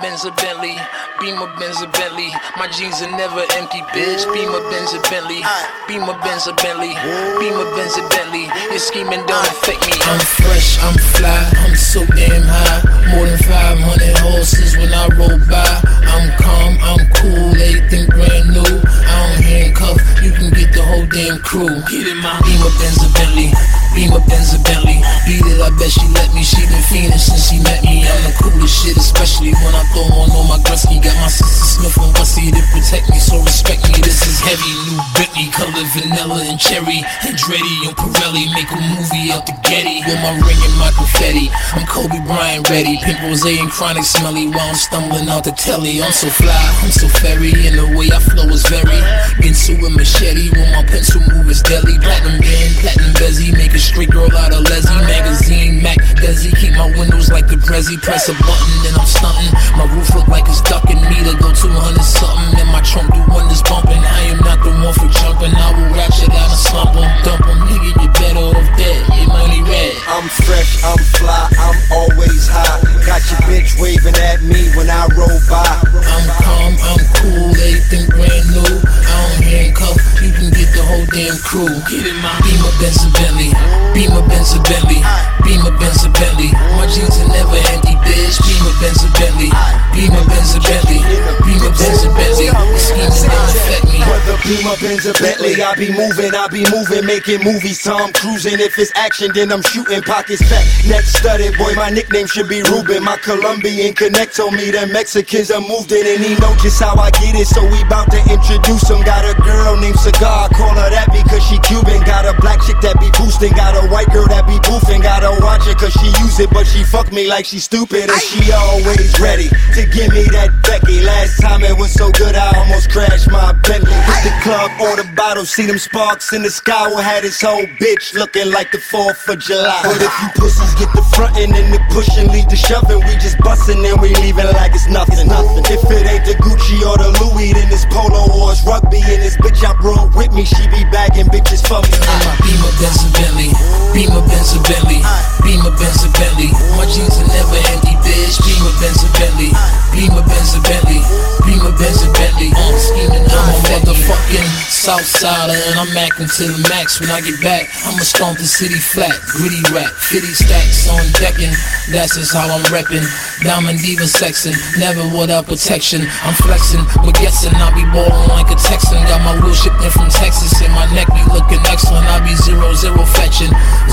Benz, a Bentley. Beamer, Benz, a Bentley. My jeans are never empty, bitch. Beamer, Benz, a Bentley. Beamer, Benz, a Bentley. Beamer, Benz, a Bentley. Your scheming don't affect me. I'm fresh, I'm fly, I'm so damn high. More than 500 horses when I roll by. I'm calm, I'm cool, everything brand new. I don't handcuff, you can get the whole damn crew. Get in my Beamer, Benz, a Bentley. Beamer, Benz, a Bentley. Beat it, I bet she let me. She been fiending since she met me. I'm the coolest shit, especially when I throw on all my Gretzky. Got my sister Smith and Wessie to protect me, so respect me. This is heavy, new Bentley, color vanilla and cherry. Andretti and Pirelli make a movie out the Getty. With my ring and my confetti, I'm Kobe Bryant ready. Pink rose and chronic smelly while I'm stumbling out the telly. I'm so fly, I'm so fairy, and the way I flow is very Ginsu with machete, when my pencil move is deadly. Platinum band, platinum bezzy, make a straight girl out of Leslie. Magazine, Mac, Desi, keep my windows like the Prezi. Press a button and I'm stunting. My roof look like it's ducking me to go 200 something. And my trunk do wonders bumping. I am not the one for jumping. I will ratchet out and slump 'em, dump 'em. Nigga, you better off dead, your money red. I'm fresh, I'm fly, I'm always high. Got your bitch waving at me when I roll by. I'm calm, I'm cool, everything brand new. I don't handcuff, you can get the whole damn crew. Get in my Beamer, Benz, a Bentley. Beamer, Benz, a Bentley. Beamer, Benz, a Bentley. My jeans are never empty, bitch. Beamer, Benz, a Bentley. Beamer, Benz, a Bentley. Beamer, Benz, a Bentley. The scheming don't affect me. Whether Beamer, Benz, or Bentley, I be moving, making movies. Tom cruising. If it's action, then I'm shooting. Pockets fat, neck studded. Boy, my nickname should be Ruben. My Colombian connect told me that Mexicans are moved in, and he know just how I get it. So we bout to introduce him. Got a girl named Cigar, call her that because she Cuban. Got a black chick that be boosting. Got a white girl that be boofing. Gotta watch it cause she use it, but she fuck me like she stupid. And she always ready to give me that Becky. Last time it was so good I almost crashed my Bentley. Hit the club, order bottles, see them sparks in the sky. We had this whole bitch looking like the 4th of July. But if you pussies get the frontin' and the pushing lead to shoving, we just bustin' and we leaving like it's nothing. If it ain't the Gucci or the Louis, then it's polo or it's rugby. And this bitch I brought with me, she be bagging bitches for me. Beamer, Benz, a Bentley. Beamer, Benz, a Bentley. Beamer, Benz, a Bentley. My jeans are never empty, bitch. Beamer, Benz, a Bentley. Beamer, Benz, a Bentley. Beamer, Benz, a Bentley. I'm scheming, I'm a motherfucking Southsider, and I'm acting to the max. When I get back, I'ma stomp the city flat. Gritty rap, 50 stacks on decking. That's just how I'm reppin'. Diamond diva sexin', never without protection. I'm flexin', but guessing I'll be ballin' like a Texan. Got my wheel shipped in from Texas, and my neck be looking excellent. I'll be 0-0 fetching,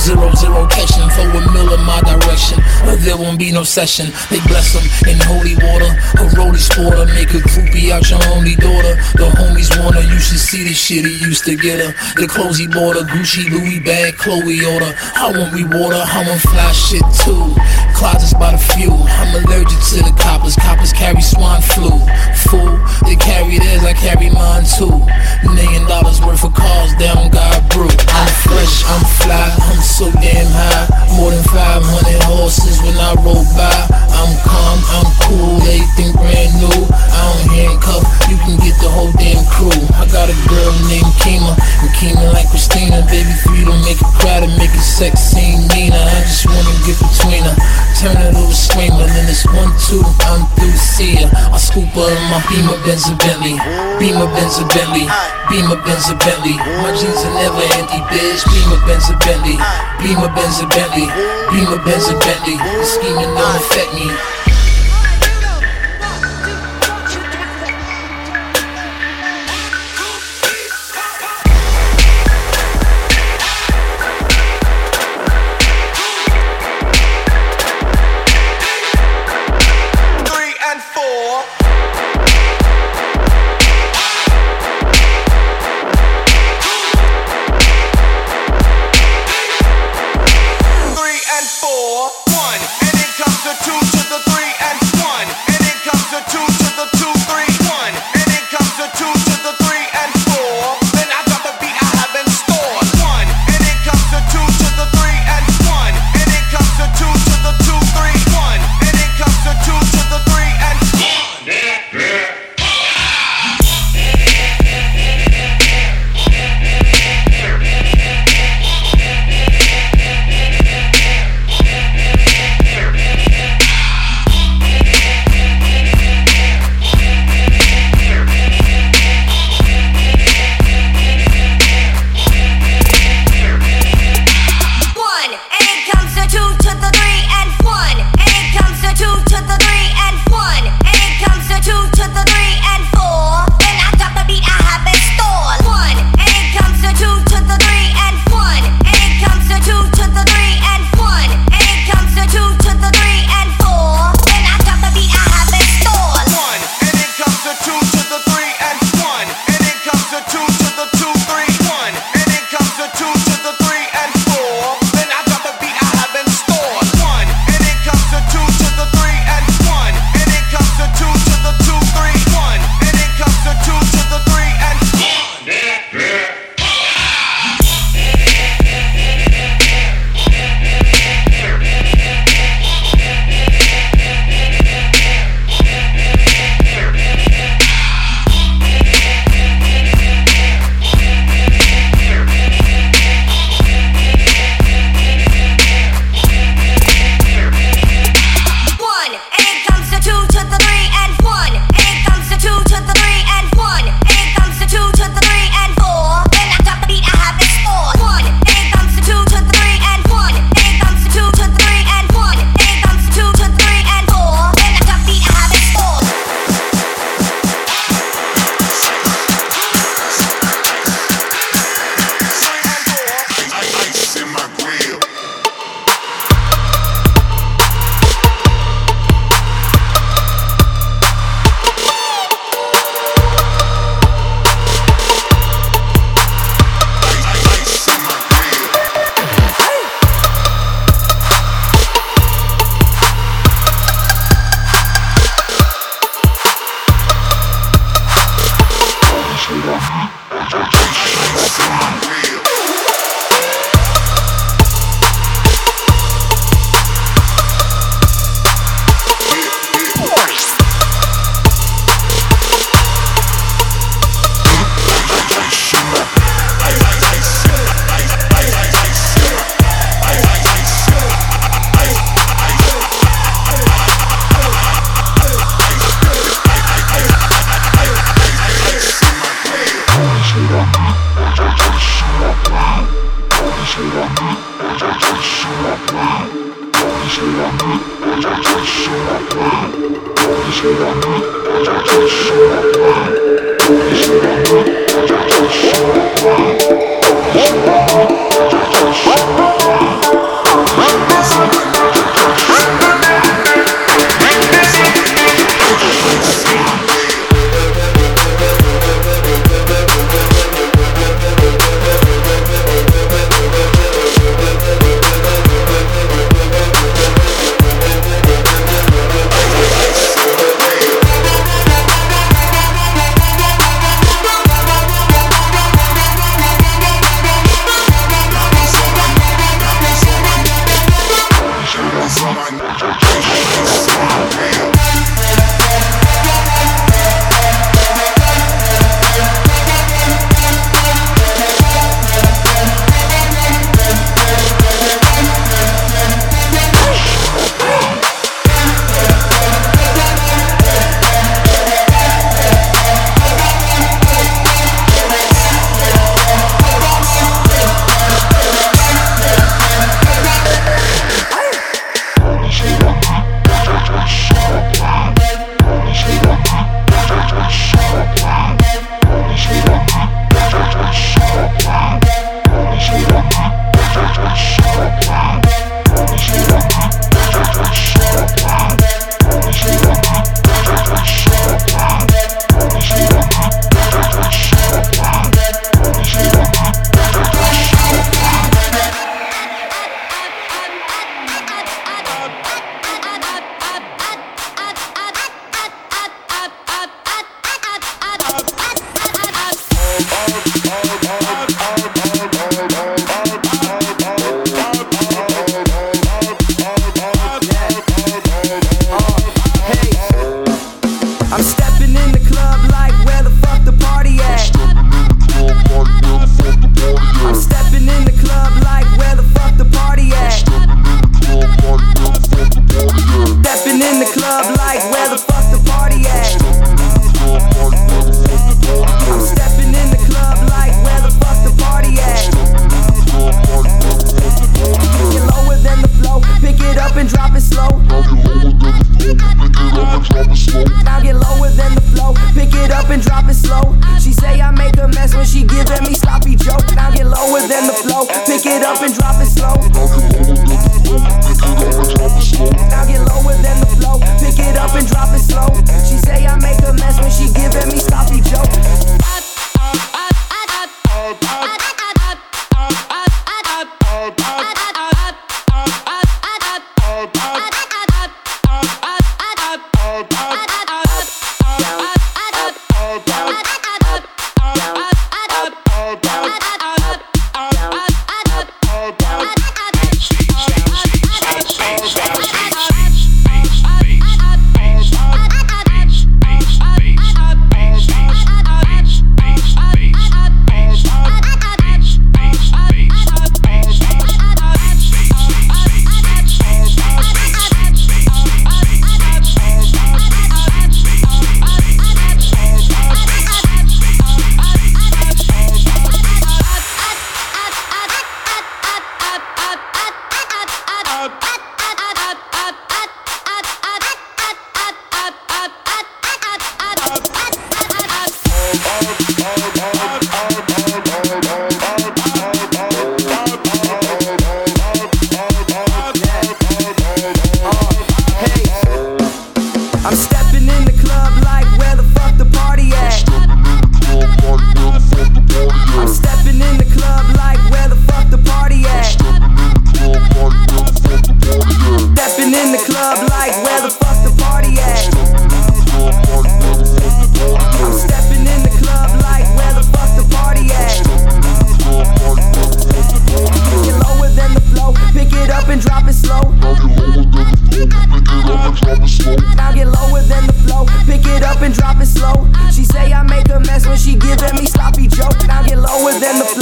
0-0 catching. For a mill in my direction, or there won't be no session. They bless them in holy water, a roly sporter. Make a groupie out your only daughter. The homies want her, you should see the shit he used to get her. The clothes he bought her, Gucci, Louis bag, Chloe order. I want reward her, I want fly shit too. Closets by the few, I'm allergic to the coppers. Coppers carry swine flu. Fool, they carry theirs, I carry mine too. $1 million worth of cars down God brew. I'm fresh, I'm fly, I'm so damn high. More than 500 horses when I roll by. I'm calm, I'm cool, everything brand new. I don't handcuff, you can get the whole damn crew. I got a girl named Kima, and Kima like Christina. Baby 3 don't make it cry, to make it sex scene Nina. I just wanna get between her, turn her to a screamer. Then it's 1, 2, I'm through, see her. I scoop her in my Beamer, Benz, a Bentley. Beamer, Benz, a Bentley. Beamer, Benz, a Bentley. My jeans are never empty, bitch. Beamer, Benz, a Bentley. Beamer, Benz, a Bentley. Beamer, Benz, a Bentley. The scheming don't affect me. One, and it comes to 2 to the 3. comes a 2 to the 2, 3, 1. And then comes a 2 to the 3 and 4. Then I drop the beat I have in store. 1. And then comes a 2 to the 3 and 1. And then comes a 2 to the 2, 3, 1. And then comes a 2 to the 3 and 1.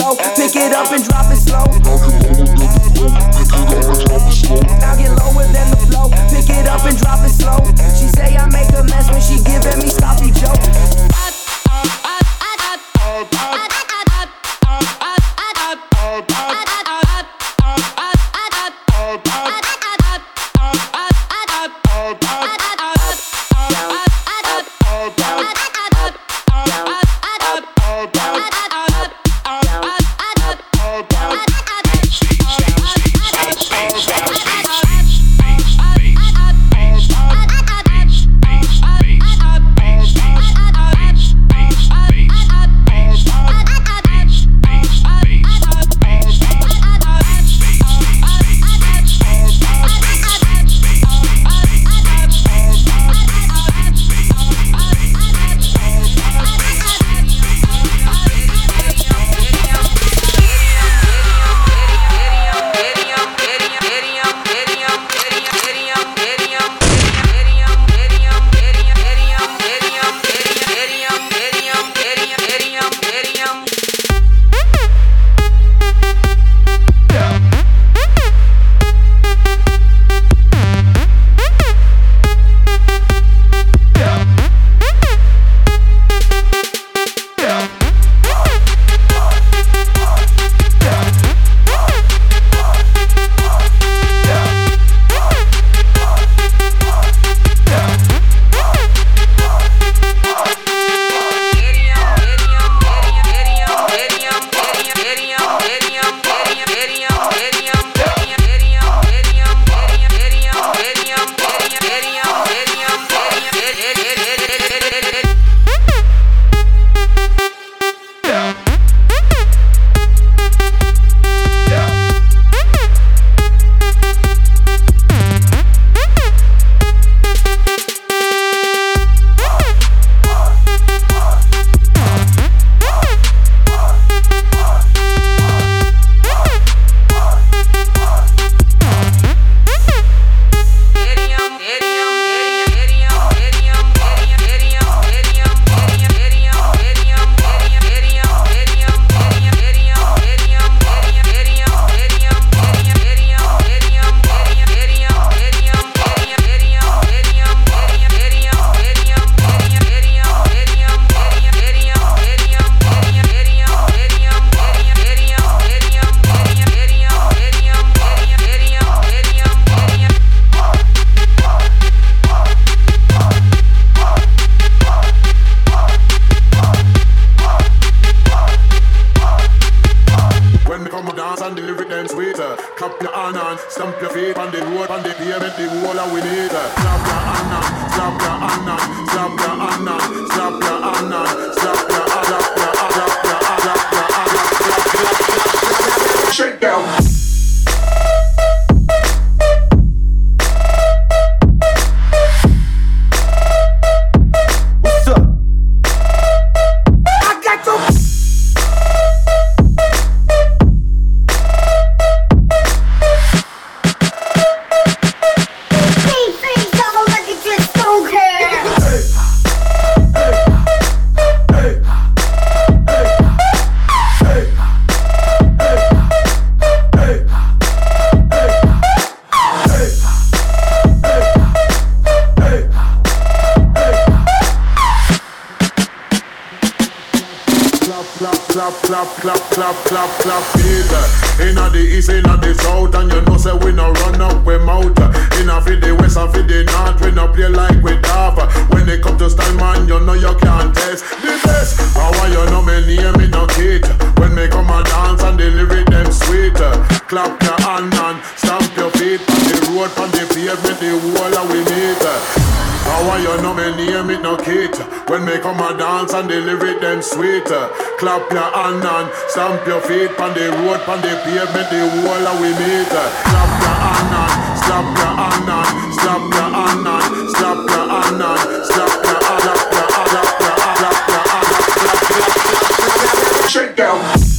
low, pick it up and drop it slow. Now get lower than the flow, pick it up and drop it slow. She say I make a mess when she giving me sloppy Joe. Inna the east, inna the south, and you know say we no run up we mouth. Inna fi the west and fi the north, we no play like we daft. When it come to style, man, you know you can't test the best. How you know me name it no kid? When me come a dance and the lyric them sweet. Clap your hand and stamp your feet on the road, on the pavement, the wall and we meet. How you know me name it no kid? When me come a dance and the lyric them sweet. Clap your hand and stamp your feet on the road, on the pavement, the wall and we meet. Clap your hand and slap your hand and slap your hand and slap your hand and slap your hand, slap your hand, slap your hand, slap your hand, slap your hand. Shake down.